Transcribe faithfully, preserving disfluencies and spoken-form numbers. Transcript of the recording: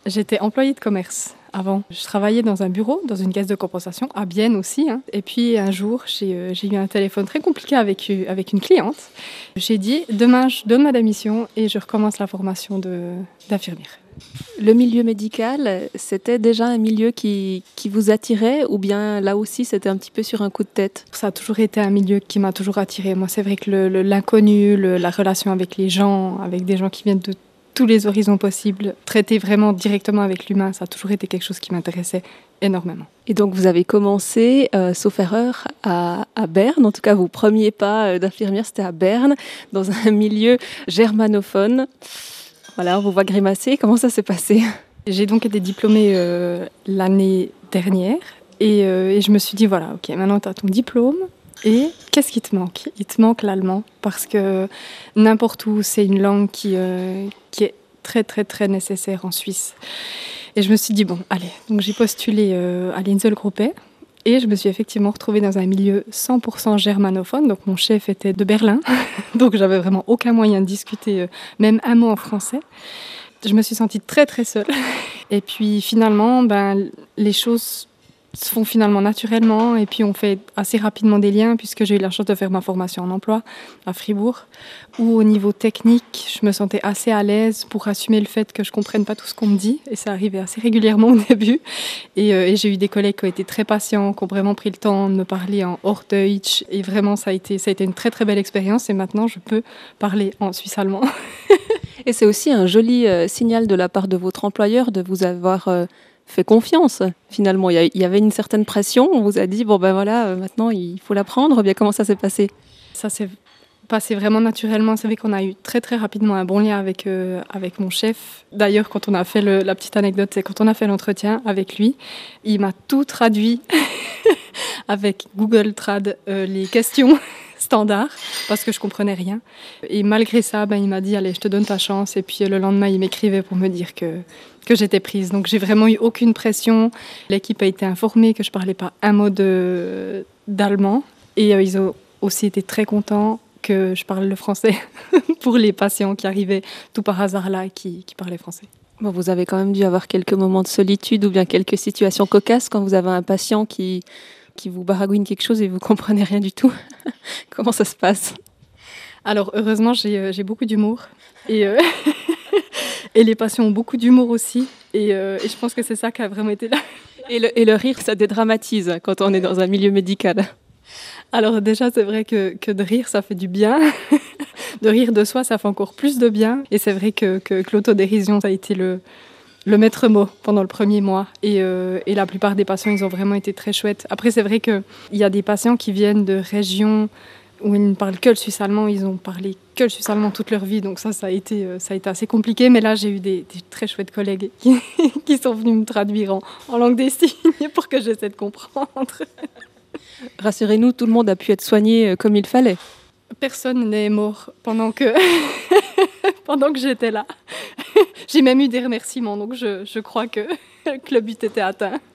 J'étais employée de commerce avant. Je travaillais dans un bureau, dans une caisse de compensation, à Bienne aussi. Hein. Et puis un jour, j'ai, euh, j'ai eu un téléphone très compliqué avec, euh, avec une cliente. J'ai dit, demain, je donne ma démission et je recommence la formation de, d'infirmière. Le milieu médical, c'était déjà un milieu qui, qui vous attirait ou bien là aussi c'était un petit peu sur un coup de tête? Ça a toujours été un milieu qui m'a toujours attirée. Moi, c'est vrai que le, le, l'inconnu, le, la relation avec les gens, avec des gens qui viennent de tous les horizons possibles, traiter vraiment directement avec l'humain, ça a toujours été quelque chose qui m'intéressait énormément. Et donc vous avez commencé, euh, sauf erreur, à, à Berne. En tout cas, vos premiers pas euh, d'infirmière, c'était à Berne, dans un milieu germanophone. Voilà, on vous voit grimacer. Comment ça s'est passé? J'ai donc été diplômée euh, l'année dernière et, euh, et je me suis dit, voilà, ok, maintenant tu as ton diplôme. Et qu'est-ce qui te manque? Il te manque l'allemand parce que n'importe où, c'est une langue qui, euh, qui est très très très nécessaire en Suisse. Et je me suis dit, bon, allez, donc j'ai postulé euh, à l'Inselgruppe et je me suis effectivement retrouvée dans un milieu cent pour cent germanophone. Donc mon chef était de Berlin, donc j'avais vraiment aucun moyen de discuter euh, même un mot en français. Je me suis sentie très très seule. Et puis finalement, ben, les choses se font finalement naturellement et puis on fait assez rapidement des liens puisque j'ai eu la chance de faire ma formation en emploi à Fribourg où au niveau technique je me sentais assez à l'aise pour assumer le fait que je comprenne pas tout ce qu'on me dit et ça arrivait assez régulièrement au début et, euh, et j'ai eu des collègues qui ont été très patients, qui ont vraiment pris le temps de me parler en Hochdeutsch et vraiment ça a été, ça a été une très très belle expérience et maintenant je peux parler en suisse allemand. Et c'est aussi un joli euh, signal de la part de votre employeur de vous avoir euh, fait confiance, finalement. Il y, a, il y avait une certaine pression, on vous a dit, bon ben voilà, euh, maintenant il faut l'apprendre. Bien, comment ça s'est passé? Ça s'est passé vraiment naturellement. C'est vrai qu'on a eu très très rapidement un bon lien avec, euh, avec mon chef. D'ailleurs, quand on a fait le, la petite anecdote, c'est quand on a fait l'entretien avec lui, il m'a tout traduit avec Google Trad, euh, les questions standards, parce que je comprenais rien. Et malgré ça, ben, il m'a dit, allez, je te donne ta chance. Et puis le lendemain, il m'écrivait pour me dire que, que j'étais prise. Donc j'ai vraiment eu aucune pression. L'équipe a été informée que je parlais pas un mot de, d'allemand. Et euh, ils ont aussi été très contents que je parle le français pour les patients qui arrivaient tout par hasard là, qui, qui parlaient français. Bon, vous avez quand même dû avoir quelques moments de solitude ou bien quelques situations cocasses quand vous avez un patient qui, qui vous baragouine quelque chose et vous comprenez rien du tout. Comment ça se passe? Alors heureusement, j'ai, euh, j'ai beaucoup d'humour et, euh, et les patients ont beaucoup d'humour aussi et, euh, et je pense que c'est ça qui a vraiment été là. Et le, et le rire, ça dédramatise quand on est dans un milieu médical. Alors déjà, c'est vrai que, que de rire, ça fait du bien. De rire de soi, ça fait encore plus de bien. Et c'est vrai que, que, que l'autodérision, ça a été le, le maître mot pendant le premier mois. Et, euh, et la plupart des patients, ils ont vraiment été très chouettes. Après, c'est vrai qu'il y a des patients qui viennent de régions où ils ne parlent que le suisse allemand. Ils ont parlé que le suisse allemand toute leur vie. Donc ça, ça a été, ça a été assez compliqué. Mais là, j'ai eu des, des très chouettes collègues qui, qui sont venus me traduire en, en langue des signes pour que j'essaie de comprendre. Rassurez-nous, tout le monde a pu être soigné comme il fallait. Personne n'est mort pendant que, pendant que j'étais là. J'ai même eu des remerciements, donc je, je crois que, que le but était atteint.